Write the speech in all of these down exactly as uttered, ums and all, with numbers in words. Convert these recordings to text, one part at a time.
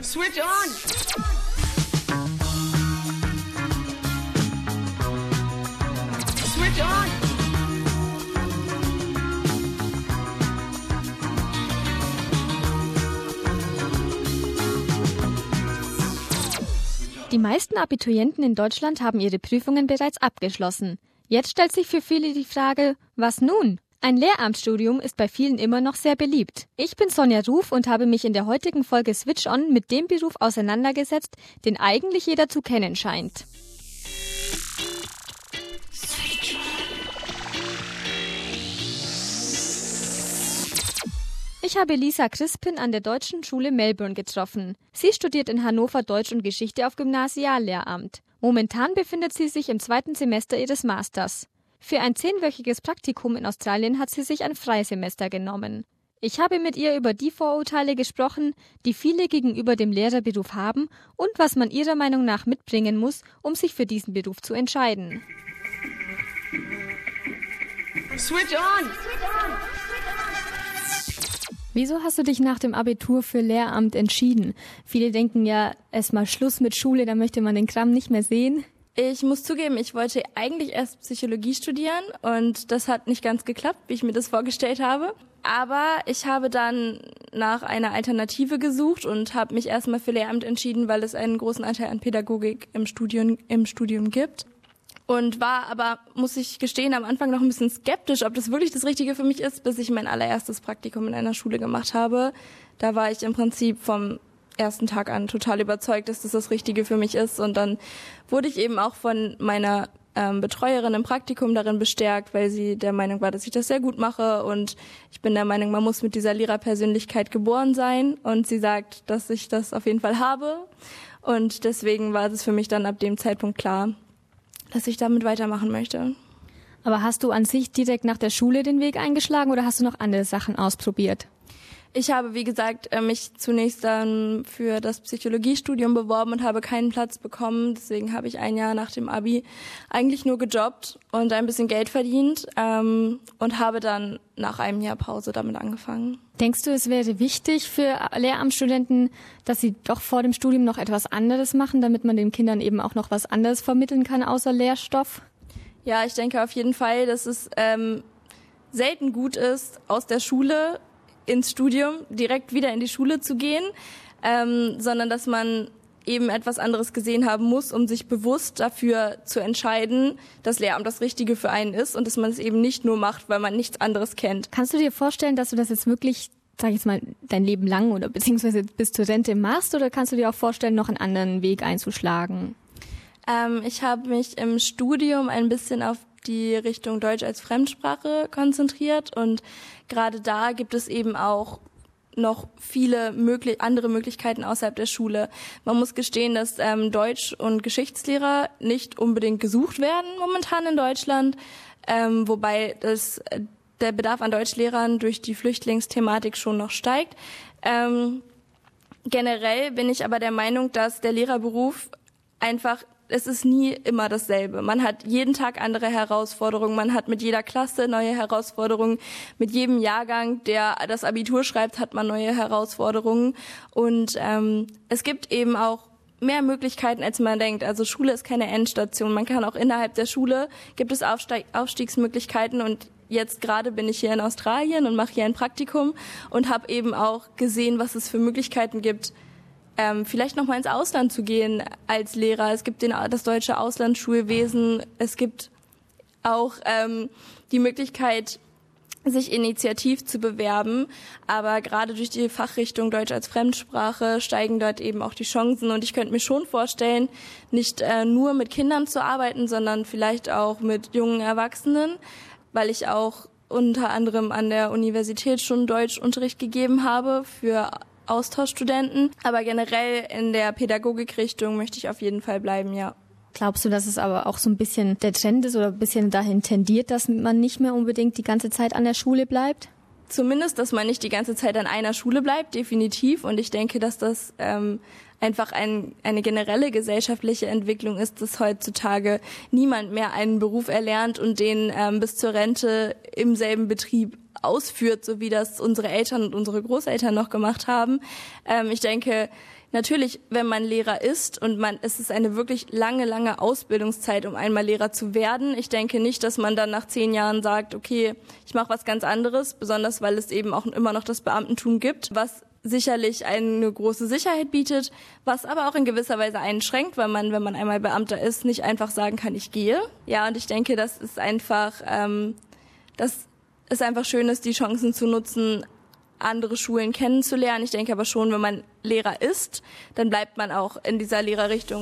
Switch on! Switch on! Die meisten Abiturienten in Deutschland haben ihre Prüfungen bereits abgeschlossen. Jetzt stellt sich für viele die Frage, was nun? Ein Lehramtsstudium ist bei vielen immer noch sehr beliebt. Ich bin Sonja Ruf und habe mich in der heutigen Folge Switch On mit dem Beruf auseinandergesetzt, den eigentlich jeder zu kennen scheint. Ich habe Lisa Crispin an der Deutschen Schule Melbourne getroffen. Sie studiert in Hannover Deutsch und Geschichte auf Gymnasiallehramt. Momentan befindet sie sich im zweiten Semester ihres Masters. Für ein zehnwöchiges Praktikum in Australien hat sie sich ein Freisemester genommen. Ich habe mit ihr über die Vorurteile gesprochen, die viele gegenüber dem Lehrerberuf haben und was man ihrer Meinung nach mitbringen muss, um sich für diesen Beruf zu entscheiden. Switch on! Wieso hast du dich nach dem Abitur für Lehramt entschieden? Viele denken ja, erstmal Schluss mit Schule, da möchte man den Kram nicht mehr sehen. Ich muss zugeben, ich wollte eigentlich erst Psychologie studieren und das hat nicht ganz geklappt, wie ich mir das vorgestellt habe. Aber ich habe dann nach einer Alternative gesucht und habe mich erstmal für Lehramt entschieden, weil es einen großen Anteil an Pädagogik im Studium, im Studium gibt. Und war aber, muss ich gestehen, am Anfang noch ein bisschen skeptisch, ob das wirklich das Richtige für mich ist, bis ich mein allererstes Praktikum in einer Schule gemacht habe. Da war ich im Prinzip vom ersten Tag an total überzeugt, dass das das Richtige für mich ist. Und dann wurde ich eben auch von meiner ähm, Betreuerin im Praktikum darin bestärkt, weil sie der Meinung war, dass ich das sehr gut mache. Und ich bin der Meinung, man muss mit dieser Lehrerpersönlichkeit geboren sein. Und sie sagt, dass ich das auf jeden Fall habe. Und deswegen war es für mich dann ab dem Zeitpunkt klar, dass ich damit weitermachen möchte. Aber hast du an sich direkt nach der Schule den Weg eingeschlagen oder hast du noch andere Sachen ausprobiert? Ich habe, wie gesagt, mich zunächst dann für das Psychologiestudium beworben und habe keinen Platz bekommen. Deswegen habe ich ein Jahr nach dem Abi eigentlich nur gejobbt und ein bisschen Geld verdient ähm, und habe dann nach einem Jahr Pause damit angefangen. Denkst du, es wäre wichtig für Lehramtsstudenten, dass sie doch vor dem Studium noch etwas anderes machen, damit man den Kindern eben auch noch was anderes vermitteln kann außer Lehrstoff? Ja, ich denke auf jeden Fall, dass es ähm, selten gut ist, aus der Schule ins Studium direkt wieder in die Schule zu gehen, ähm, sondern dass man eben etwas anderes gesehen haben muss, um sich bewusst dafür zu entscheiden, dass Lehramt das Richtige für einen ist und dass man es eben nicht nur macht, weil man nichts anderes kennt. Kannst du dir vorstellen, dass du das jetzt wirklich, sag ich jetzt mal, dein Leben lang oder beziehungsweise bis zur Rente machst, oder kannst du dir auch vorstellen, noch einen anderen Weg einzuschlagen? Ähm, ich habe mich im Studium ein bisschen auf die Richtung Deutsch als Fremdsprache konzentriert und gerade da gibt es eben auch noch viele möglich- andere Möglichkeiten außerhalb der Schule. Man muss gestehen, dass ähm, Deutsch- und Geschichtslehrer nicht unbedingt gesucht werden momentan in Deutschland, ähm, wobei das, der Bedarf an Deutschlehrern durch die Flüchtlingsthematik schon noch steigt. Ähm, generell bin ich aber der Meinung, dass der Lehrerberuf einfach, es ist nie immer dasselbe. Man hat jeden Tag andere Herausforderungen, man hat mit jeder Klasse neue Herausforderungen, mit jedem Jahrgang, der das Abitur schreibt, hat man neue Herausforderungen und ähm, es gibt eben auch mehr Möglichkeiten, als man denkt. Also Schule ist keine Endstation. Man kann auch innerhalb der Schule, gibt es Aufsteig- Aufstiegsmöglichkeiten und jetzt gerade bin ich hier in Australien und mache hier ein Praktikum und habe eben auch gesehen, was es für Möglichkeiten gibt, Ähm, vielleicht noch mal ins Ausland zu gehen als Lehrer. Es gibt den, das deutsche Auslandsschulwesen. Es gibt auch ähm, die Möglichkeit, sich initiativ zu bewerben. Aber gerade durch die Fachrichtung Deutsch als Fremdsprache steigen dort eben auch die Chancen. Und ich könnte mir schon vorstellen, nicht äh, nur mit Kindern zu arbeiten, sondern vielleicht auch mit jungen Erwachsenen, weil ich auch unter anderem an der Universität schon Deutschunterricht gegeben habe für Austauschstudenten, aber generell in der Pädagogikrichtung möchte ich auf jeden Fall bleiben, ja. Glaubst du, dass es aber auch so ein bisschen der Trend ist oder ein bisschen dahin tendiert, dass man nicht mehr unbedingt die ganze Zeit an der Schule bleibt? Zumindest, dass man nicht die ganze Zeit an einer Schule bleibt, definitiv. Und ich denke, dass das ähm, einfach ein, eine generelle gesellschaftliche Entwicklung ist, dass heutzutage niemand mehr einen Beruf erlernt und den ähm, bis zur Rente im selben Betrieb ausführt, so wie das unsere Eltern und unsere Großeltern noch gemacht haben. Ähm, ich denke, Natürlich, wenn man Lehrer ist und man, es ist eine wirklich lange, lange Ausbildungszeit, um einmal Lehrer zu werden. Ich denke nicht, dass man dann nach zehn Jahren sagt, okay, ich mache was ganz anderes, besonders weil es eben auch immer noch das Beamtentum gibt, was sicherlich eine große Sicherheit bietet, was aber auch in gewisser Weise einschränkt, weil man, wenn man einmal Beamter ist, nicht einfach sagen kann, ich gehe. Ja, und ich denke, das ist einfach, ähm, das ist einfach schön ist, die Chancen zu nutzen, andere Schulen kennenzulernen. Ich denke aber schon, wenn man Lehrer ist, dann bleibt man auch in dieser Lehrerrichtung.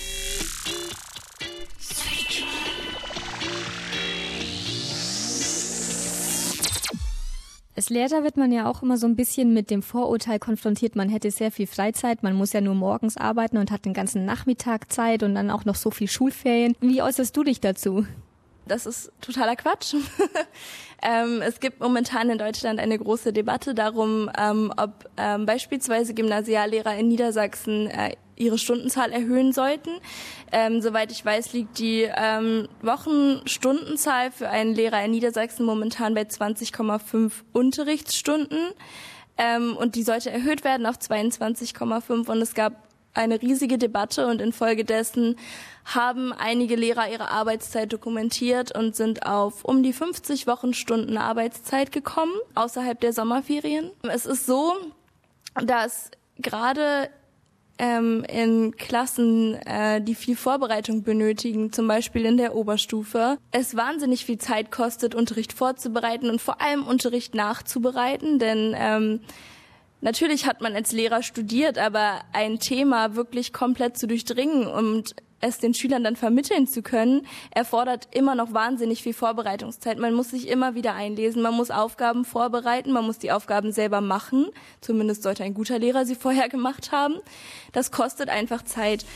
Als Lehrer wird man ja auch immer so ein bisschen mit dem Vorurteil konfrontiert, man hätte sehr viel Freizeit, man muss ja nur morgens arbeiten und hat den ganzen Nachmittag Zeit und dann auch noch so viel Schulferien. Wie äußerst du dich dazu? Das ist totaler Quatsch. ähm, es gibt momentan in Deutschland eine große Debatte darum, ähm, ob ähm, beispielsweise Gymnasiallehrer in Niedersachsen äh, ihre Stundenzahl erhöhen sollten. Ähm, soweit ich weiß, liegt die ähm, Wochenstundenzahl für einen Lehrer in Niedersachsen momentan bei zwanzig Komma fünf Unterrichtsstunden. Ähm, und die sollte erhöht werden auf zweiundzwanzig Komma fünf. Und es gab eine riesige Debatte und infolgedessen haben einige Lehrer ihre Arbeitszeit dokumentiert und sind auf um die fünfzig Wochenstunden Arbeitszeit gekommen, außerhalb der Sommerferien. Es ist so, dass gerade ähm, in Klassen, äh, die viel Vorbereitung benötigen, zum Beispiel in der Oberstufe, es wahnsinnig viel Zeit kostet, Unterricht vorzubereiten und vor allem Unterricht nachzubereiten, denn ähm, natürlich hat man als Lehrer studiert, aber ein Thema wirklich komplett zu durchdringen und es den Schülern dann vermitteln zu können, erfordert immer noch wahnsinnig viel Vorbereitungszeit. Man muss sich immer wieder einlesen, man muss Aufgaben vorbereiten, man muss die Aufgaben selber machen. Zumindest sollte ein guter Lehrer sie vorher gemacht haben. Das kostet einfach Zeit.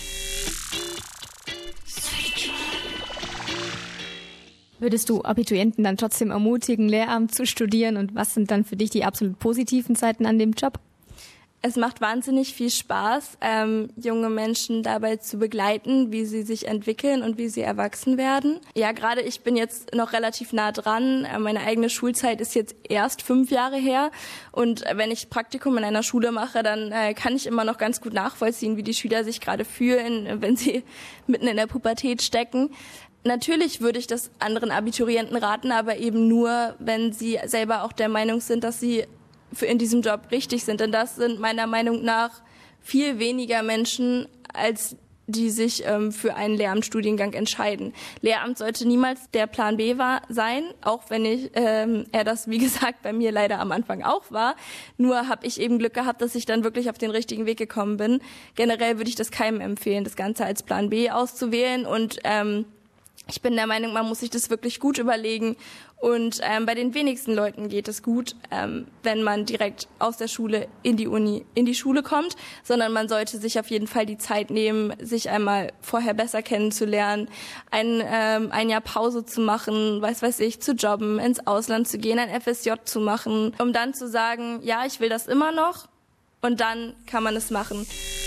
Würdest du Abiturienten dann trotzdem ermutigen, Lehramt zu studieren? Und was sind dann für dich die absolut positiven Seiten an dem Job? Es macht wahnsinnig viel Spaß, ähm, junge Menschen dabei zu begleiten, wie sie sich entwickeln und wie sie erwachsen werden. Ja, gerade ich bin jetzt noch relativ nah dran. Meine eigene Schulzeit ist jetzt erst fünf Jahre her. Und wenn ich Praktikum in einer Schule mache, dann äh, kann ich immer noch ganz gut nachvollziehen, wie die Schüler sich gerade fühlen, wenn sie mitten in der Pubertät stecken. Natürlich würde ich das anderen Abiturienten raten, aber eben nur, wenn sie selber auch der Meinung sind, dass sie für in diesem Job richtig sind. Denn das sind meiner Meinung nach viel weniger Menschen, als die sich ähm, für einen Lehramtsstudiengang entscheiden. Lehramt sollte niemals der Plan B war, sein, auch wenn ich ähm, er das, wie gesagt, bei mir leider am Anfang auch war. Nur habe ich eben Glück gehabt, dass ich dann wirklich auf den richtigen Weg gekommen bin. Generell würde ich das keinem empfehlen, das Ganze als Plan B auszuwählen und ähm, ich bin der Meinung, man muss sich das wirklich gut überlegen und ähm, bei den wenigsten Leuten geht es gut, ähm, wenn man direkt aus der Schule in die Uni, in die Schule kommt, sondern man sollte sich auf jeden Fall die Zeit nehmen, sich einmal vorher besser kennenzulernen, ein, ähm, ein Jahr Pause zu machen, weiß weiß ich, zu jobben, ins Ausland zu gehen, ein F S J zu machen, um dann zu sagen, ja, ich will das immer noch und dann kann man es machen.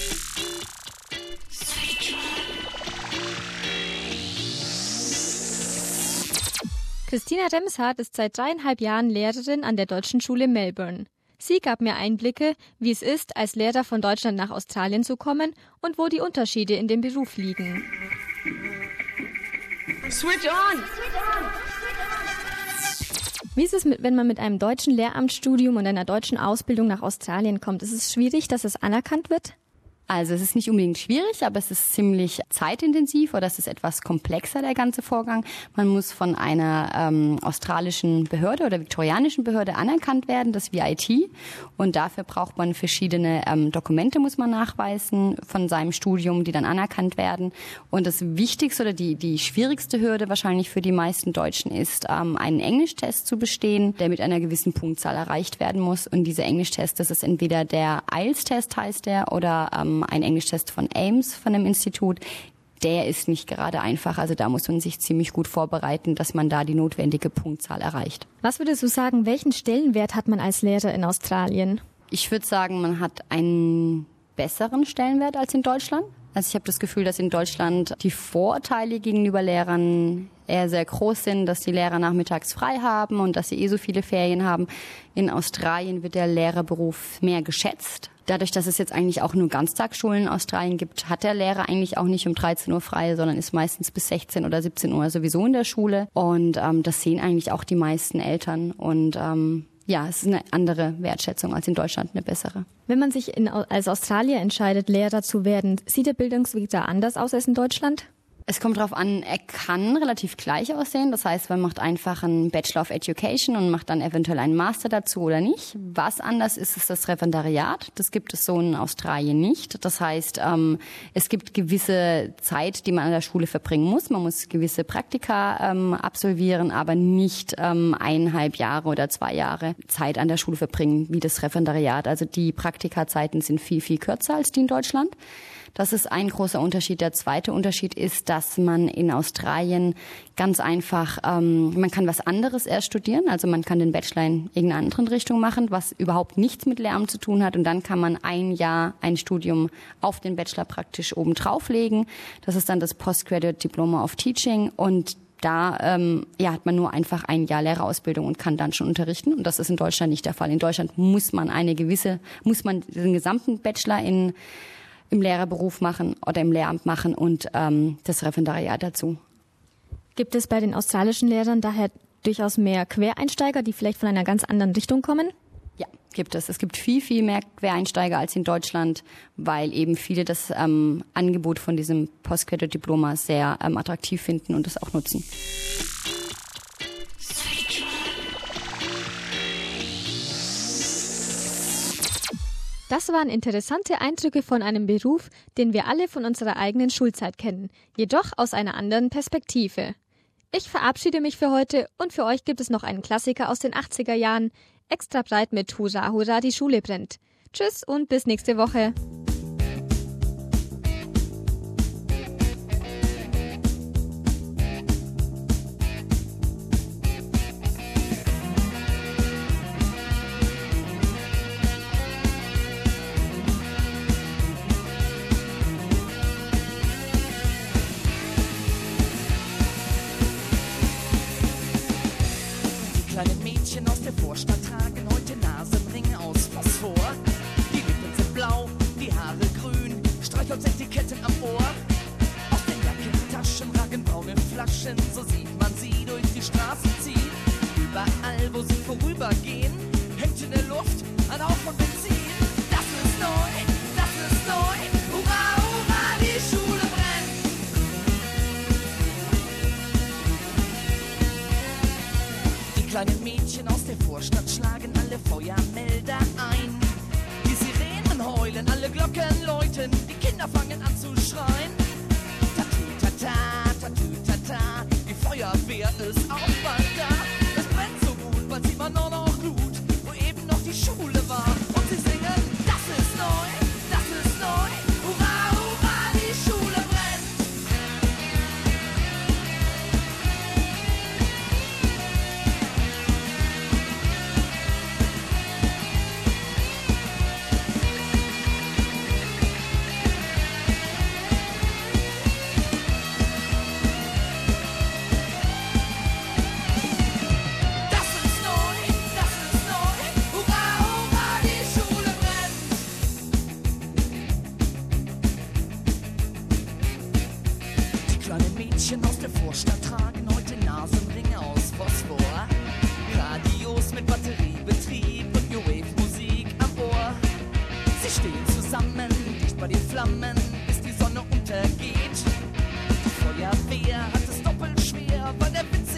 Christina Remshardt ist seit dreieinhalb Jahren Lehrerin an der Deutschen Schule Melbourne. Sie gab mir Einblicke, wie es ist, als Lehrer von Deutschland nach Australien zu kommen und wo die Unterschiede in dem Beruf liegen. Switch on! Wie ist es, mit, wenn man mit einem deutschen Lehramtsstudium und einer deutschen Ausbildung nach Australien kommt? Ist es schwierig, dass es anerkannt wird? Also es ist nicht unbedingt schwierig, aber es ist ziemlich zeitintensiv oder es ist etwas komplexer, der ganze Vorgang. Man muss von einer ähm, australischen Behörde oder viktorianischen Behörde anerkannt werden, das V I T. Und dafür braucht man verschiedene ähm, Dokumente, muss man nachweisen von seinem Studium, die dann anerkannt werden. Und das Wichtigste oder die, die schwierigste Hürde wahrscheinlich für die meisten Deutschen ist, ähm, einen Englischtest zu bestehen, der mit einer gewissen Punktzahl erreicht werden muss. Und dieser Englischtest, das ist entweder der I E L T S-Test heißt der oder ähm, ein Englisch-Test von A I M S, von dem Institut, der ist nicht gerade einfach. Also da muss man sich ziemlich gut vorbereiten, dass man da die notwendige Punktzahl erreicht. Was würdest du sagen, welchen Stellenwert hat man als Lehrer in Australien? Ich würde sagen, man hat einen besseren Stellenwert als in Deutschland. Also ich habe das Gefühl, dass in Deutschland die Vorurteile gegenüber Lehrern eher sehr groß sind, dass die Lehrer nachmittags frei haben und dass sie eh so viele Ferien haben. In Australien wird der Lehrerberuf mehr geschätzt. Dadurch, dass es jetzt eigentlich auch nur Ganztagsschulen in Australien gibt, hat der Lehrer eigentlich auch nicht um dreizehn Uhr frei, sondern ist meistens bis sechzehn oder siebzehn Uhr sowieso in der Schule. Und ähm, das sehen eigentlich auch die meisten Eltern. Und ähm, ja, es ist eine andere Wertschätzung als in Deutschland, eine bessere. Wenn man sich in, als Australier entscheidet, Lehrer zu werden, sieht der Bildungsweg da anders aus als in Deutschland? Es kommt darauf an, er kann relativ gleich aussehen. Das heißt, man macht einfach einen Bachelor of Education und macht dann eventuell einen Master dazu oder nicht. Was anders ist, ist das Referendariat. Das gibt es so in Australien nicht. Das heißt, ähm, es gibt gewisse Zeit, die man an der Schule verbringen muss. Man muss gewisse Praktika ähm, absolvieren, aber nicht ähm, eineinhalb Jahre oder zwei Jahre Zeit an der Schule verbringen, wie das Referendariat. Also die Praktikazeiten sind viel, viel kürzer als die in Deutschland. Das ist ein großer Unterschied. Der zweite Unterschied ist, dass man in Australien ganz einfach, ähm, man kann was anderes erst studieren. Also man kann den Bachelor in irgendeiner anderen Richtung machen, was überhaupt nichts mit Lehramt zu tun hat. Und dann kann man ein Jahr ein Studium auf den Bachelor praktisch oben drauflegen. Das ist dann das Postgraduate Diploma of Teaching. Und da ähm, ja, hat man nur einfach ein Jahr Lehrerausbildung und kann dann schon unterrichten. Und das ist in Deutschland nicht der Fall. In Deutschland muss man eine gewisse, muss man den gesamten Bachelor in im Lehrerberuf machen oder im Lehramt machen und ähm, das Referendariat dazu. Gibt es bei den australischen Lehrern daher durchaus mehr Quereinsteiger, die vielleicht von einer ganz anderen Richtung kommen? Ja, gibt es. Es gibt viel, viel mehr Quereinsteiger als in Deutschland, weil eben viele das ähm, Angebot von diesem Postgraduate-Diploma sehr ähm, attraktiv finden und das auch nutzen. Das waren interessante Eindrücke von einem Beruf, den wir alle von unserer eigenen Schulzeit kennen, jedoch aus einer anderen Perspektive. Ich verabschiede mich für heute und für euch gibt es noch einen Klassiker aus den achtziger Jahren, extra breit mit Hurra, Hurra, die Schule brennt. Tschüss und bis nächste Woche. Kleine Mädchen aus der Vorstadt tragen heute Nasenringe aus Phosphor. Die Lippen sind blau, die Haare grün, Streichholzetiketten am Ohr. Aus den Jackentaschen ragen braune Flaschen, so sieht man sie durch die Straßen ziehen. Überall, wo sie vorübergehen, hängt in der Luft ein Hauch von Benzin. Das ist neu, das ist neu, hurra, hurra, die Schule brennt. Die kleinen Mädchen aus der Vorstadt schlagen alle Feuermelder ein. Die Sirenen heulen, alle Glocken läuten, die Kinder fangen an zu schreien. Tatütata, tatütata, die Feuerwehr ist auch bald da. Es brennt so gut, weil sie immer nur noch Glut, wo eben noch die Schule war. Und sie singen, das ist neu, das ist neu, hurra, hurra, die Schule brennt. Mädchen aus der Vorstadt tragen heute Nasenringe aus Phosphor. Radios mit Batteriebetrieb und New Wave Musik am Ohr. Sie stehen zusammen, dicht bei den Flammen, bis die Sonne untergeht. Die Feuerwehr hat es doppelt schwer, weil der Witz